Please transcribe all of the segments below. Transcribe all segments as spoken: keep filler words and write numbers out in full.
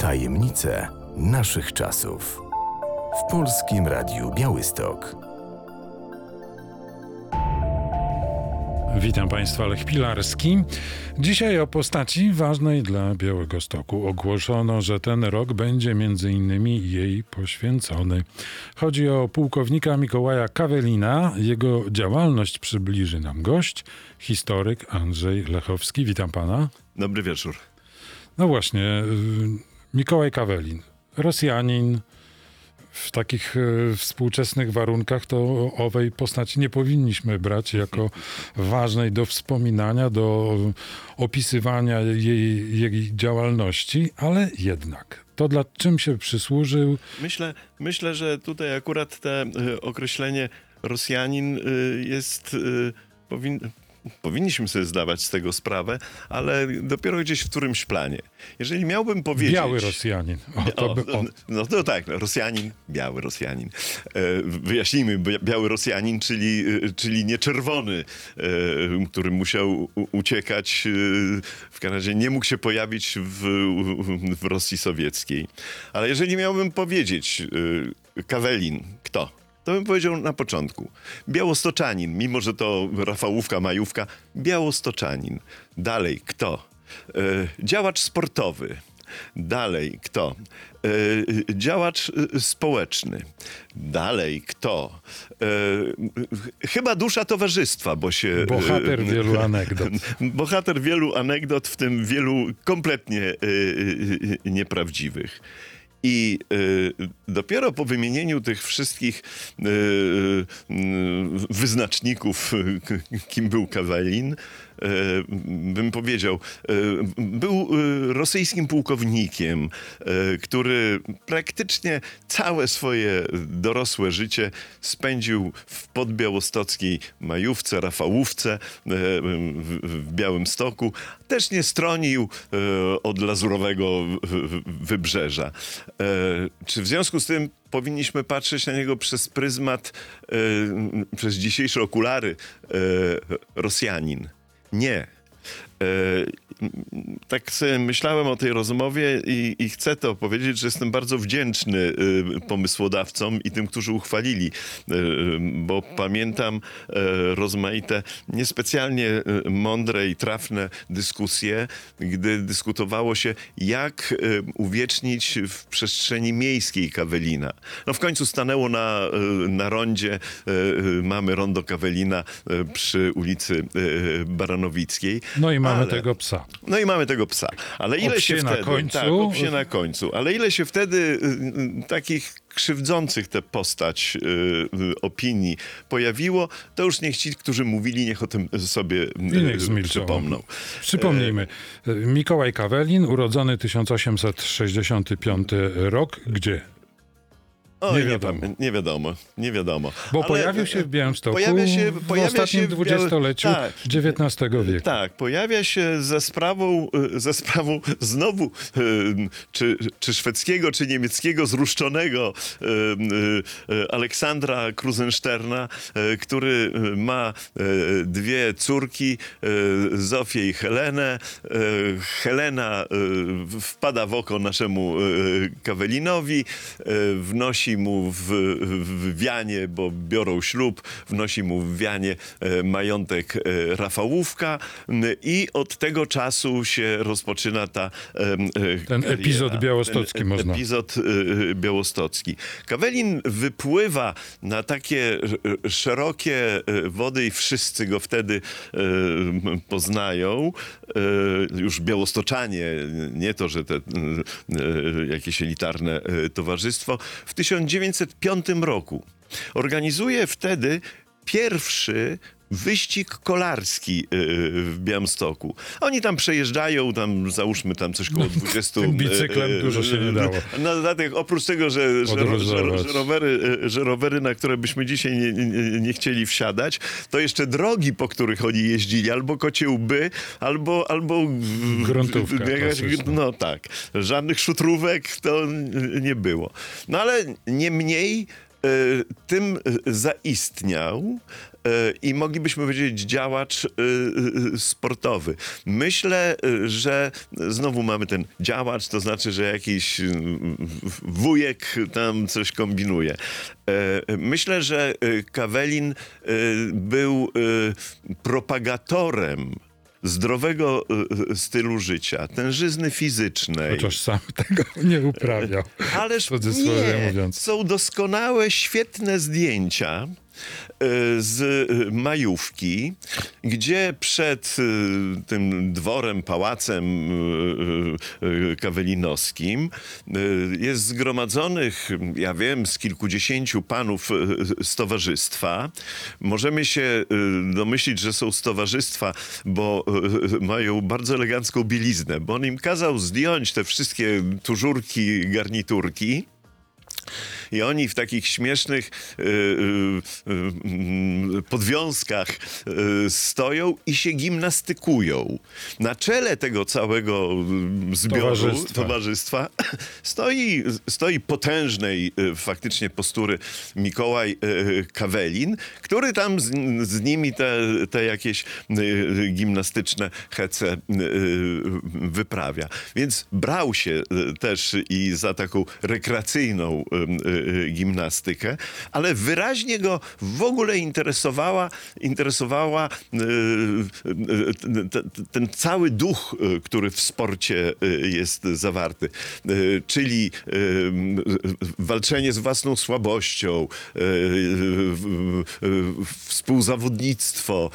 Tajemnice naszych czasów. W Polskim Radiu Białystok. Witam Państwa, Lech Pilarski. Dzisiaj o postaci ważnej dla Białegostoku. Ogłoszono, że ten rok będzie między innymi jej poświęcony. Chodzi o pułkownika Mikołaja Kawelina. Jego działalność przybliży nam gość, historyk Andrzej Lechowski. Witam Pana. Dobry wieczór. No właśnie, Mikołaj Kawelin, Rosjanin. W takich e, współczesnych warunkach to owej postaci nie powinniśmy brać jako ważnej do wspominania, do opisywania jej, jej działalności, ale jednak to dla czym się przysłużył? Myślę, myślę, że tutaj akurat to y, określenie Rosjanin y, jest y, powin... Powinniśmy sobie zdawać z tego sprawę, ale dopiero gdzieś w którymś planie. Jeżeli miałbym powiedzieć... Biały Rosjanin. O, to o, by, o. No to tak, no, Rosjanin, biały Rosjanin. E, wyjaśnijmy, biały Rosjanin, czyli, czyli nie czerwony, e, który musiał u, uciekać, e, w każdym razie nie mógł się pojawić w, w Rosji sowieckiej. Ale jeżeli miałbym powiedzieć e, Kawelin, kto? To bym powiedział na początku. Białostoczanin, mimo że to Rafałówka, Majówka, Białostoczanin. Dalej, kto? E, działacz sportowy. Dalej, kto? E, działacz e, społeczny. Dalej, kto? E, chyba dusza towarzystwa, bo się... Bohater e, wielu anegdot. Bohater wielu anegdot, w tym wielu kompletnie e, e, nieprawdziwych. I y, dopiero po wymienieniu tych wszystkich y, y, wyznaczników, kim był Kawelin, y, bym powiedział, y, był y, rosyjskim pułkownikiem, y, który praktycznie całe swoje dorosłe życie spędził w podbiałostockiej Majówce, Rafałówce, y, w, w Białymstoku. Też nie stronił y, od lazurowego wybrzeża. E, czy w związku z tym powinniśmy patrzeć na niego przez pryzmat, e, przez dzisiejsze okulary e, Rosjanin? Nie. E, tak sobie myślałem o tej rozmowie i, i chcę to powiedzieć, że jestem bardzo wdzięczny y, pomysłodawcom i tym, którzy uchwalili, y, bo pamiętam y, rozmaite, niespecjalnie y, mądre i trafne dyskusje, gdy dyskutowało się, jak y, uwiecznić w przestrzeni miejskiej Kawelina. No w końcu stanęło na, y, na rondzie, y, y, mamy rondo Kawelina y, przy ulicy y, Baranowickiej. No i mamy ale... tego psa. No i mamy tego psa. Ale ile O się psie na wtedy... końcu. Tak, o psie na końcu. Ale ile się wtedy y, y, takich krzywdzących tę postać y, y, opinii pojawiło, to już niech ci, którzy mówili, niech o tym sobie y, I niech zmilczą. przypomną. Przypomnijmy. Mikołaj Kawelin, urodzony tysiąc osiemset sześćdziesiąty piąty rok. Gdzie? Oj, nie wiadomo. Nie, nie wiadomo, nie wiadomo. Bo Ale pojawił się w Białymstoku pojawia się, w pojawia ostatnim się w Biały- dwudziestoleciu tak. dziewiętnastego wieku. Tak, pojawia się ze sprawą, y, ze sprawą znowu y, czy, czy szwedzkiego, czy niemieckiego zruszczonego y, y, y, Aleksandra Krusensterna, y, który y, ma y, dwie córki, y, Zofię i Helenę. Y, Helena y, wpada w oko naszemu y, Kawelinowi, y, wnosi mu w, w wianie, bo biorą ślub, wnosi mu w wianie e, majątek e, Rafałówka m, i od tego czasu się rozpoczyna ta e, e, Ten kariera, epizod białostocki ten, można. Epizod e, białostocki. Kawelin wypływa na takie e, szerokie e, wody i wszyscy go wtedy e, poznają. E, już białostoczanie, nie to, że te e, e, jakieś elitarne e, towarzystwo. W tysiąc dziewięćset piątym roku organizuje wtedy pierwszy wyścig kolarski w Białymstoku. Oni tam przejeżdżają, tam załóżmy tam coś koło dwudziestu... Tym bicyklem dużo się nie dało. No, dlatego, oprócz tego, że, że, że, że, rowery, że rowery, na które byśmy dzisiaj nie, nie, nie chcieli wsiadać, to jeszcze drogi, po których oni jeździli, albo kocie łby, albo... albo gruntówka jakaś, no tak. Żadnych szutrówek to nie było. No ale nie mniej tym zaistniał i moglibyśmy powiedzieć działacz sportowy. Myślę, że znowu mamy ten działacz, to znaczy, że jakiś wujek tam coś kombinuje. Myślę, że Kawelin był propagatorem zdrowego stylu życia, tężyzny fizycznej. Chociaż sam tego nie uprawiał. Ależ w cudzysłowie nie, mówiąc. są doskonałe, świetne zdjęcia z majówki, gdzie przed tym dworem, pałacem kawelinowskim jest zgromadzonych, ja wiem, z kilkudziesięciu panów z towarzystwa. Możemy się domyślić, że są z towarzystwa, bo mają bardzo elegancką bieliznę, bo on im kazał zdjąć te wszystkie tużurki, garniturki. I oni w takich śmiesznych y, y, y, podwiązkach y, stoją i się gimnastykują. Na czele tego całego zbioru, Towarzystwa. towarzystwa stoi, stoi potężnej y, faktycznie postury Mikołaj y, Kawelin, który tam z, z nimi te, te jakieś y, gimnastyczne hece y, wyprawia. Więc brał się y, też i za taką rekreacyjną y, gimnastykę, ale wyraźnie go w ogóle interesowała, interesowała ten cały duch, który w sporcie jest zawarty, czyli walczenie z własną słabością, współzawodnictwo,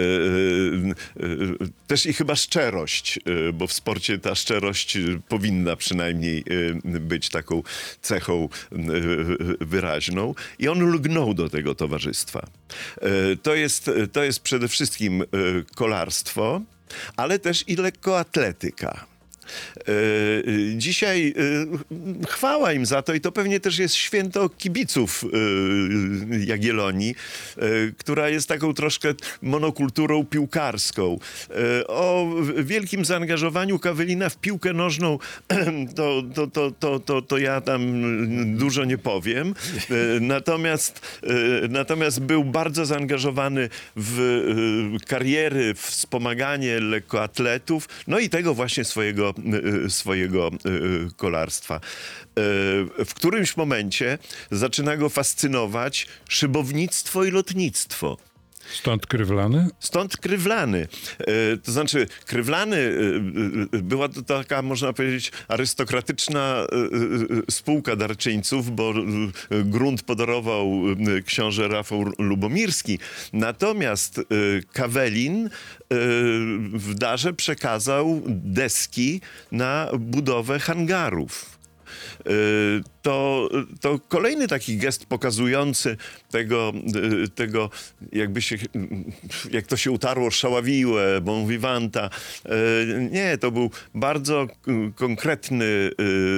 też i chyba szczerość, bo w sporcie ta szczerość powinna przynajmniej być taką cechą wyraźną i on lgnął do tego towarzystwa. To jest, to jest przede wszystkim kolarstwo, ale też i lekkoatletyka. Dzisiaj chwała im za to i to pewnie też jest święto kibiców Jagiellonii, która jest taką troszkę monokulturą piłkarską. O wielkim zaangażowaniu Kawelina w piłkę nożną to, to, to, to, to, to ja tam dużo nie powiem. Natomiast, natomiast był bardzo zaangażowany w kariery, w wspomaganie lekkoatletów, no i tego właśnie swojego swojego kolarstwa. W którymś momencie zaczyna go fascynować szybownictwo i lotnictwo. Stąd krywlany? Stąd krywlany. To znaczy, krywlany była to taka, można powiedzieć, arystokratyczna spółka darczyńców, bo grunt podarował książę Rafał Lubomirski. Natomiast Kawelin w darze przekazał deski na budowę hangarów. To, to kolejny taki gest pokazujący tego, tego jakby się, jak to się utarło, szaławilę, bon vivanta. Nie, to był bardzo konkretny,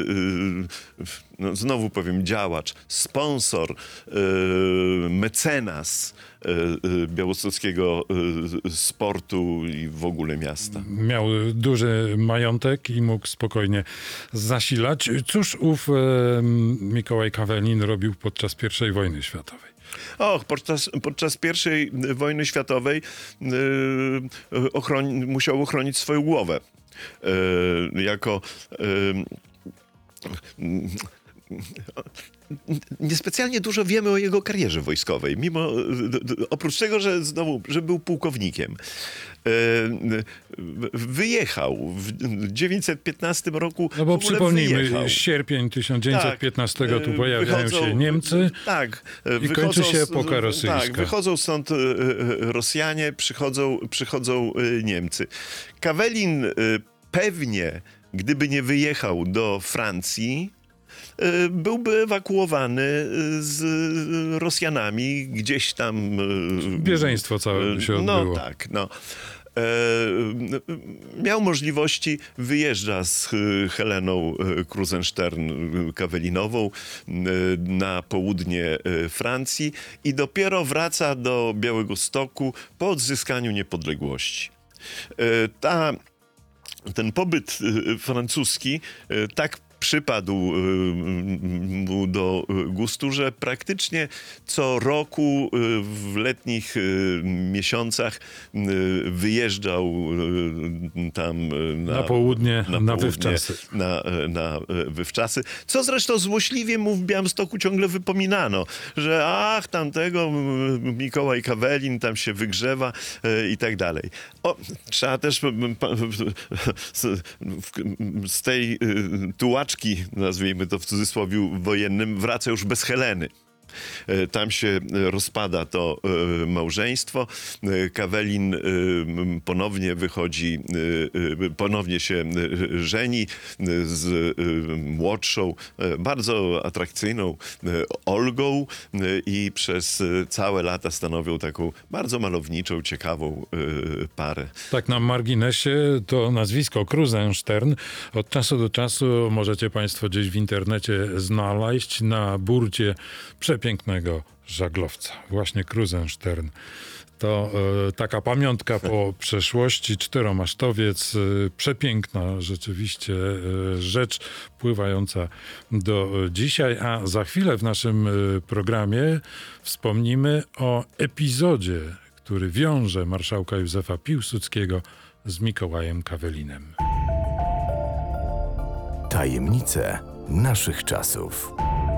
no znowu powiem, działacz, sponsor, mecenas białostockiego sportu i w ogóle miasta. Miał duży majątek i mógł spokojnie zasilać. Cóż ów e, Mikołaj Kawelin robił podczas pierwszej wojny światowej? Och, podczas, podczas pierwszej wojny światowej yy, ochroń, musiał ochronić swoją głowę. Yy, jako yy, niespecjalnie dużo wiemy o jego karierze wojskowej, mimo, oprócz tego, że znowu, że był pułkownikiem. Wyjechał w tysiąc dziewięćset piętnastym roku. No bo przypomnijmy, wyjechał. sierpień tysiąc dziewięćset piętnastego Tak, tu pojawiają wychodzą, się Niemcy tak, i kończy się z- epoka rosyjska. Tak, wychodzą stąd e, e, Rosjanie, przychodzą, przychodzą e, Niemcy. Kawelin e, pewnie, gdyby nie wyjechał do Francji, e, byłby ewakuowany e, z Rosjanami gdzieś tam. e, Bieżeństwo całe by się odbyło. No tak, no. E, miał możliwości, wyjeżdża z e, Heleną e, Krusenstern-Kawelinową e, na południe e, Francji i dopiero wraca do Białegostoku po odzyskaniu niepodległości. E, ta, ten pobyt e, francuski e, tak przypadł mu do gustu, że praktycznie co roku w letnich miesiącach wyjeżdżał tam na, Na południe, na południe, wywczasy. Na, na wywczasy. Co zresztą złośliwie mu w Białymstoku ciągle wypominano, że ach, tamtego Mikołaj Kawelin tam się wygrzewa i tak dalej. O, trzeba też z, z tej tułaczki, nazwijmy to w cudzysłowie wojennym, wraca już bez Heleny. Tam się rozpada to małżeństwo. Kawelin ponownie wychodzi, ponownie się żeni z młodszą, bardzo atrakcyjną Olgą i przez całe lata stanowią taką bardzo malowniczą, ciekawą parę. Tak na marginesie to nazwisko Krusenstern od czasu do czasu możecie państwo gdzieś w internecie znaleźć na burcie przepięknego żaglowca. Właśnie Krusenstern. To e, taka pamiątka po przeszłości, czteromasztowiec, e, przepiękna rzeczywiście e, rzecz pływająca do dzisiaj, a za chwilę w naszym e, programie wspomnimy o epizodzie, który wiąże marszałka Józefa Piłsudskiego z Mikołajem Kawelinem. Tajemnice naszych czasów.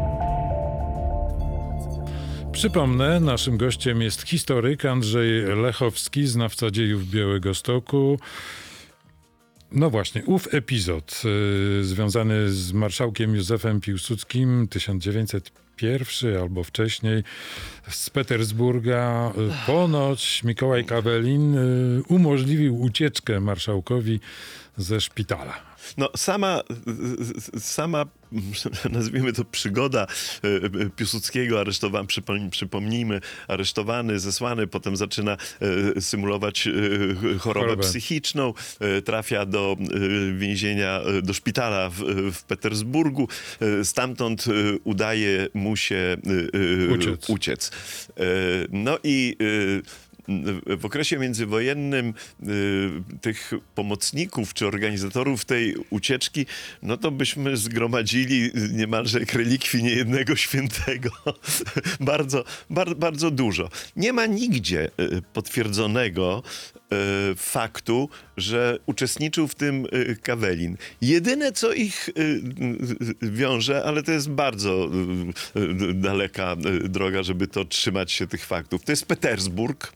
Przypomnę, naszym gościem jest historyk Andrzej Lechowski, znawca dziejów Białegostoku. No właśnie, ów epizod y, związany z marszałkiem Józefem Piłsudskim tysiąc dziewięćset jeden albo wcześniej z Petersburga. Y, ponoć Mikołaj Kawelin y, umożliwił ucieczkę marszałkowi ze szpitala. No sama, sama, nazwijmy to przygoda Piłsudskiego, aresztowany, przypomnijmy, aresztowany, zesłany, potem zaczyna symulować chorobę Chorobę. psychiczną, trafia do więzienia, do szpitala w, w Petersburgu, stamtąd udaje mu się Uciec. uciec. No i w okresie międzywojennym y, tych pomocników czy organizatorów tej ucieczki, no to byśmy zgromadzili niemalże jak relikwii niejednego świętego. bardzo, bar, bardzo dużo. Nie ma nigdzie y, potwierdzonego y, faktu, że uczestniczył w tym y, Kawelin. Jedyne, co ich y, y, wiąże, ale to jest bardzo y, y, daleka y, droga, żeby to trzymać się tych faktów. To jest Petersburg,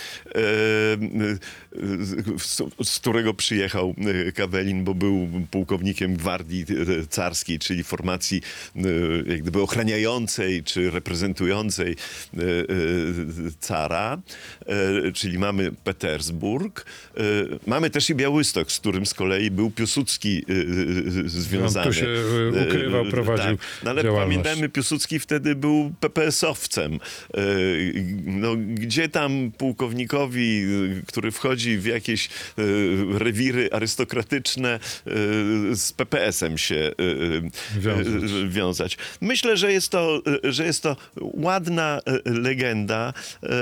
z którego przyjechał Kawelin, bo był pułkownikiem gwardii carskiej, czyli formacji jak gdyby ochraniającej czy reprezentującej cara, czyli mamy Petersburg. Mamy też i Białystok, z którym z kolei był Piłsudski związany. On tu się ukrywał, prowadził tak. No, ale działalność. pamiętajmy, Piłsudski wtedy był pe pe es owcem. No, gdzie tam pułkownikowi, który wchodzi w jakieś rewiry arystokratyczne, z pe pe esem się Wiązać. wiązać. Myślę, że jest to, że jest to ładna legenda.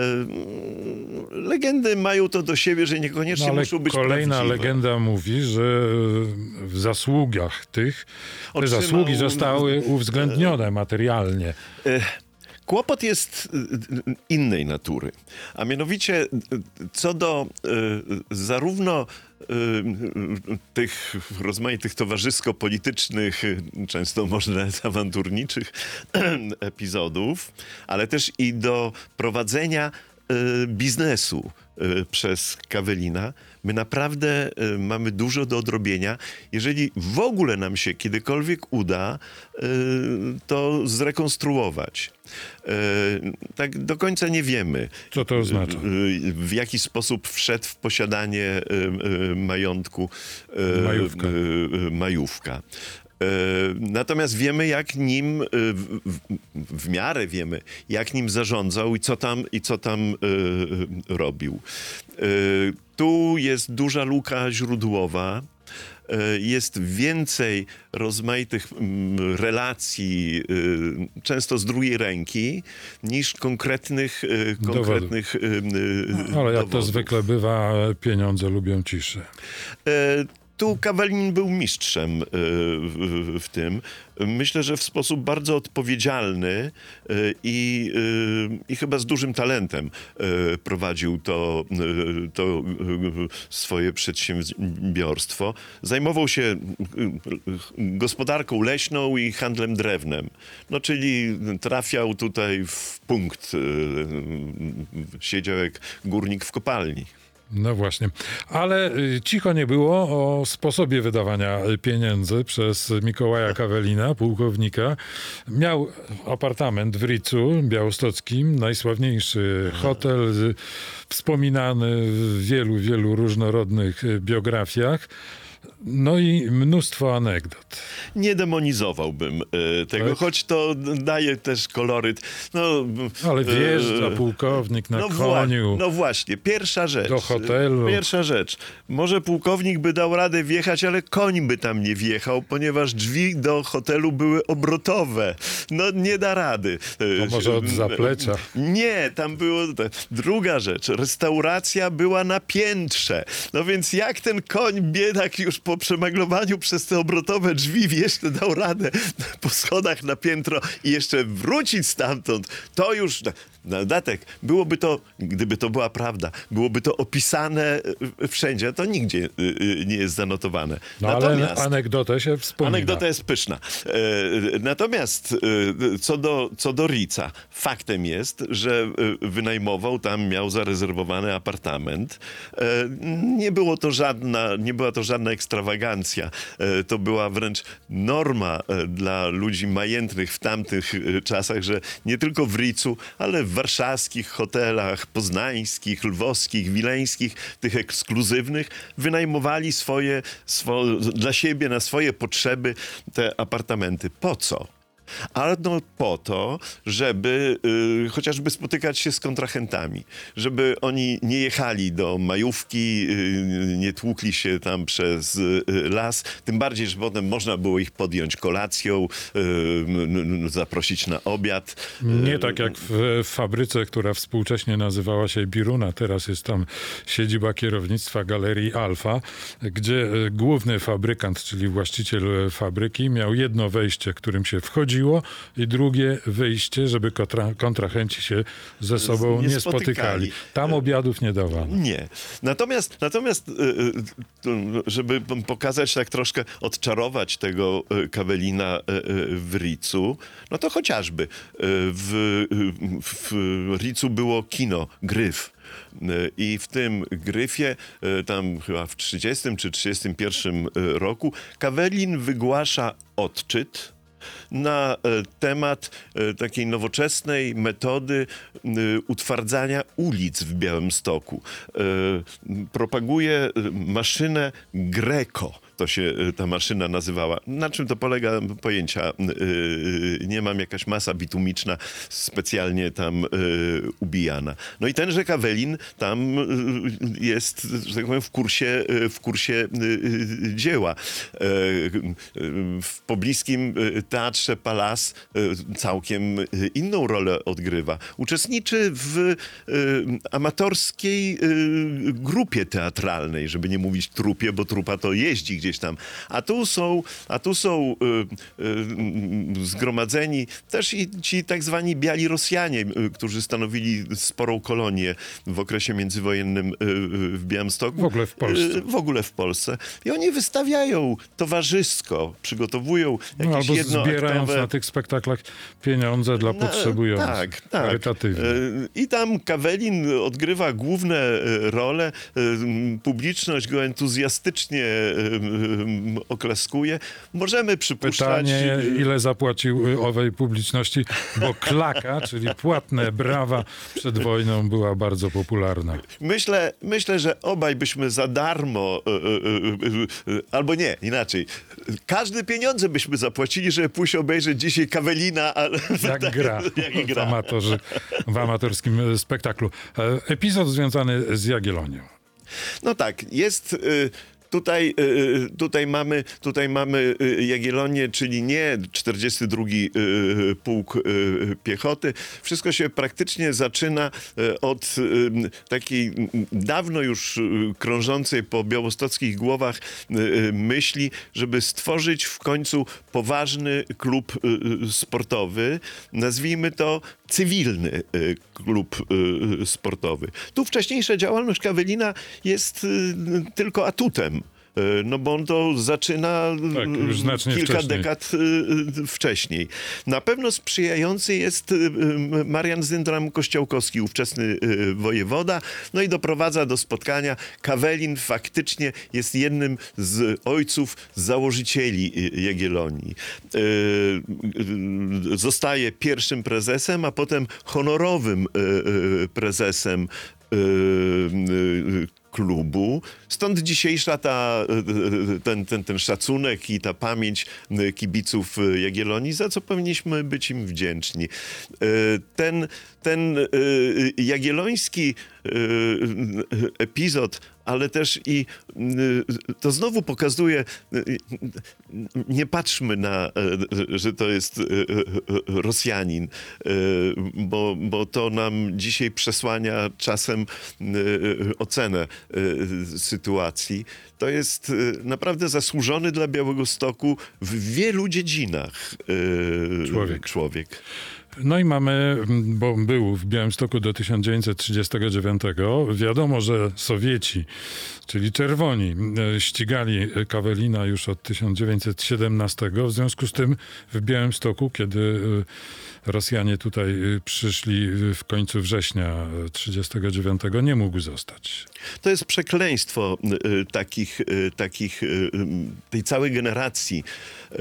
Legendy mają to do siebie, że niekoniecznie No, ale muszą być kolejna prawdziwe. legenda mówi, że w zasługach tych te Otrzymał- zasługi zostały uwzględnione materialnie. Kłopot jest y, innej natury, a mianowicie y, co do y, zarówno y, tych rozmaitych towarzysko-politycznych, y, często może nawet awanturniczych epizodów, ale też i do prowadzenia y, biznesu y, przez Kawelina, my naprawdę y, mamy dużo do odrobienia. Jeżeli w ogóle nam się kiedykolwiek uda y, to zrekonstruować. Y, tak do końca nie wiemy. Co to oznacza? Y, w jaki sposób wszedł w posiadanie y, y, majątku y, Majówka. y, y, Majówka. E, Natomiast wiemy, jak nim, e, w, w, w miarę wiemy, jak nim zarządzał i co tam, i co tam e, robił. E, Tu jest duża luka źródłowa. E, Jest więcej rozmaitych mm, relacji, e, często z drugiej ręki, niż konkretnych, e, konkretnych e, Ale jak to dowodów. zwykle bywa, pieniądze lubią ciszę. E, tu Kawelin był mistrzem y, w, w tym. Myślę, że w sposób bardzo odpowiedzialny y, i, y, i chyba z dużym talentem y, prowadził to, y, to y, swoje przedsiębiorstwo. Zajmował się y, y, gospodarką leśną i handlem drewnem. No, czyli trafiał tutaj w punkt, y, y, siedział jak górnik w kopalni. No właśnie. Ale y, cicho nie było o sposobie wydawania pieniędzy przez Mikołaja Kawelina, pułkownika. Miał apartament w Ricu białostockim, najsławniejszy hotel, y, wspominany w wielu, wielu różnorodnych y, biografiach. No i mnóstwo anegdot. Nie demonizowałbym y, tego, Tak? choć to daje też koloryt. No, Ale wjeżdża y, pułkownik na no, wła- koniu. no właśnie, pierwsza rzecz. Do hotelu. Pierwsza rzecz. Może pułkownik by dał radę wjechać, ale koń by tam nie wjechał, ponieważ drzwi do hotelu były obrotowe. No nie da rady. To może od zaplecza. Nie, tam było... Druga rzecz. Restauracja była na piętrze. No więc jak ten koń, biedak, już po przemaglowaniu przez te obrotowe drzwi jeszcze dał radę po schodach na piętro i jeszcze wrócić stamtąd, to już... Na dodatek, byłoby to, gdyby to była prawda, byłoby to opisane y, wszędzie, to nigdzie y, y, nie jest zanotowane. No ale anegdotę się wspomina. Anegdota jest pyszna. E, natomiast e, co do, co do Rica, faktem jest, że e, wynajmował, tam miał zarezerwowany apartament. E, nie było to żadna, nie była to żadna ekstrawagancja. E, to była wręcz norma e, dla ludzi majętnych w tamtych e, czasach, że nie tylko w Ricu, ale w warszawskich hotelach, poznańskich, lwowskich, wileńskich, tych ekskluzywnych, wynajmowali swoje, swo, dla siebie, na swoje potrzeby te apartamenty. Po co? Ano po to, żeby y, chociażby spotykać się z kontrahentami, żeby oni nie jechali do majówki, y, nie tłukli się tam przez y, las, tym bardziej, że potem można było ich podjąć kolacją, y, y, y, zaprosić na obiad. Nie tak jak w, w fabryce, która współcześnie nazywała się Biruna, teraz jest tam siedziba kierownictwa Galerii Alfa, gdzie y, główny fabrykant, czyli właściciel fabryki, miał jedno wejście, którym się wchodziło, i drugie wyjście, żeby kontra, kontrahenci się ze sobą nie nie, spotykali. spotykali. Tam obiadów nie dawano. Nie. Natomiast, natomiast y, y, żeby pokazać, tak troszkę odczarować tego y, Kawelina y, y, w Ricu, no to chociażby y, w, w Ricu było kino, Gryf. I w tym Gryfie, tam chyba w trzydziestym czy trzydziestym pierwszym roku, Kawelin wygłasza odczyt na temat takiej nowoczesnej metody utwardzania ulic w Białymstoku. Propaguje maszynę Greco. To się ta maszyna nazywała. Na czym to polega? Pojęcia nie mam. Jakaś masa bitumiczna specjalnie tam ubijana. No i tenże Kawelin tam jest, że tak powiem, w kursie, w kursie dzieła. W pobliskim Teatrze Palace całkiem inną rolę odgrywa. Uczestniczy w amatorskiej grupie teatralnej, żeby nie mówić trupie, bo trupa to jeździ gdzieś tam. A tu są, a tu są y, y, zgromadzeni też i ci tak zwani biali Rosjanie, y, którzy stanowili sporą kolonię w okresie międzywojennym y, y, w Białymstoku. W ogóle w Polsce. Y, w ogóle w Polsce. I oni wystawiają towarzysko, przygotowują jakieś No, albo jednoaktowe... zbierając na tych spektaklach pieniądze dla potrzebujących. Tak, tak. Charytatywnie. Y, I tam Kawelin odgrywa główne y, role. Y, Publiczność go entuzjastycznie y, oklaskuje. Możemy przypuszczać... Pytanie, ile zapłacił owej publiczności, bo klaka, czyli płatne brawa przed wojną była bardzo popularna. Myślę, myślę, że obaj byśmy za darmo, y, y, y, y, albo nie, inaczej. Każde pieniądze byśmy zapłacili, żeby pójść obejrzeć dzisiaj Kawelina. Ale Jak gra, jak gra. W, amatorzy, w amatorskim spektaklu. Epizod związany z Jagiellonią. No tak, jest... Y, tutaj, y, tutaj, mamy, tutaj mamy y, Jagiellonię, czyli nie czterdziesty drugi y, Pułk y, Piechoty. Wszystko się praktycznie zaczyna y, od y, takiej y, dawno już y, krążącej po białostockich głowach y, y, myśli, żeby stworzyć w końcu poważny klub y, sportowy. Nazwijmy to cywilny y, klub y, sportowy. Tu wcześniejsza działalność Kawelina jest y, tylko atutem. No bo on to zaczyna Tak, już znacznie kilka wcześniej. dekad y, wcześniej. Na pewno sprzyjający jest y, y, Marian Zyndram Kościołkowski, ówczesny y, wojewoda, no i doprowadza do spotkania. Kawelin faktycznie jest jednym z ojców założycieli y, Jagiellonii. Y, y, zostaje pierwszym prezesem, a potem honorowym y, y, prezesem y, y, klubu. Stąd dzisiejsza ta, ten, ten, ten szacunek i ta pamięć kibiców Jagiellonii, za co powinniśmy być im wdzięczni. Ten, ten jagielloński epizod, ale też i to znowu pokazuje, nie patrzmy na, że to jest Rosjanin, bo, bo to nam dzisiaj przesłania czasem ocenę sytuacji. To jest naprawdę zasłużony dla Białegostoku w wielu dziedzinach Człowiek. człowiek. No i mamy, bo był w Białymstoku do tysiąc dziewięćset trzydziestego dziewiątego. Wiadomo, że Sowieci, czyli czerwoni, ścigali Kawelina już od tysiąc dziewięćset siedemnastego. W związku z tym w Białymstoku, kiedy Rosjanie tutaj przyszli w końcu września trzydziestego dziewiątego, nie mógł zostać. To jest przekleństwo y, takich, y, takich y, tej całej generacji. Y,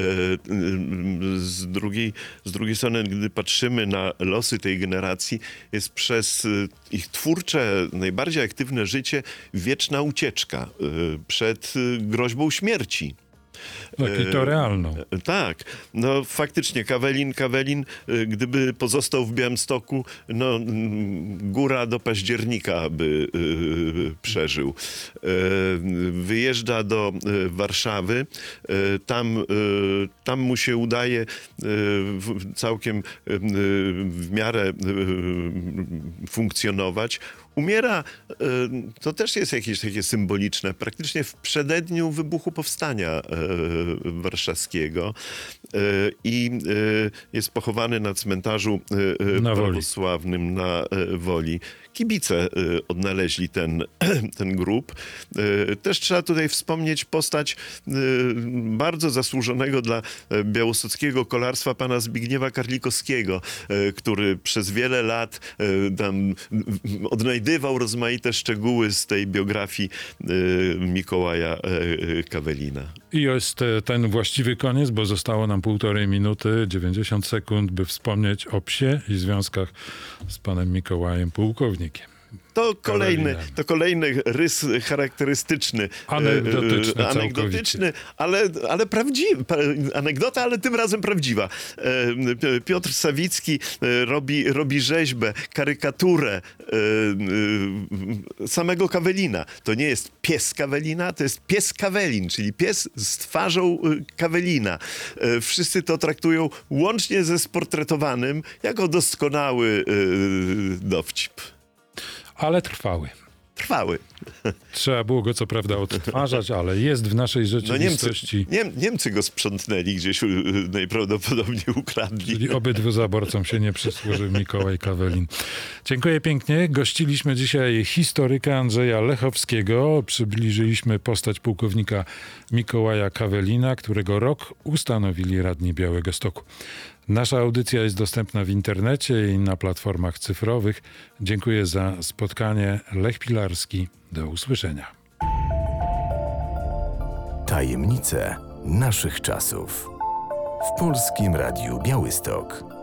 y, z, drugiej, z drugiej strony, gdy patrzymy na losy tej generacji, jest przez y, ich twórcze, najbardziej aktywne życie wieczna ucieczka y, przed y, groźbą śmierci. Tak, i to realną. E, Tak, no faktycznie Kawelin, Kawelin, e, gdyby pozostał w Białymstoku, no mm, góra do października by e, przeżył. E, wyjeżdża do e, Warszawy, e, tam, e, tam mu się udaje e, w, całkiem e, w miarę e, funkcjonować. Umiera, e, to też jest jakieś takie symboliczne, praktycznie w przededniu wybuchu powstania e, warszawskiego e, i e, jest pochowany na cmentarzu e, Na Woli. prawosławnym na e, Woli. Kibice e, odnaleźli ten, ten grób. E, też trzeba tutaj wspomnieć postać e, bardzo zasłużonego dla e, białostockiego kolarstwa pana Zbigniewa Karlikowskiego, e, który przez wiele lat e, tam odnajdywał rozmaite szczegóły z tej biografii e, Mikołaja e, Kawelina. I jest e, ten właściwy koniec, bo zostało nam półtorej minuty, dziewięćdziesiąt sekund, by wspomnieć o psie i związkach z panem Mikołajem Pułkownikiem. To kolejny, Kawelinem. to kolejny rys charakterystyczny. Anegdotyczny e, e, Anegdotyczny, ale, ale prawdziwy. pra- Anegdota, ale tym razem prawdziwa. E, Piotr Sawicki e, robi, robi rzeźbę, karykaturę e, e, samego Kawelina. To nie jest pies Kawelina, to jest pies Kawelin, czyli pies z twarzą e, Kawelina. E, Wszyscy to traktują łącznie ze sportretowanym jako doskonały e, dowcip. Ale trwały. Trwały. Trzeba było go co prawda odtwarzać, ale jest w naszej No Niemcy, rzeczywistości. Niem, Niemcy go sprzątnęli gdzieś, y, y, najprawdopodobniej ukradli. Czyli obydwu zaborcom się nie przysłużył Mikołaj Kawelin. Dziękuję pięknie. Gościliśmy dzisiaj historyka Andrzeja Lechowskiego. Przybliżyliśmy postać pułkownika Mikołaja Kawelina, którego rok ustanowili radni Białegostoku. Nasza audycja jest dostępna w internecie i na platformach cyfrowych. Dziękuję za spotkanie. Lech Pilarski. Do usłyszenia. Tajemnice naszych czasów. W Polskim Radiu Białystok.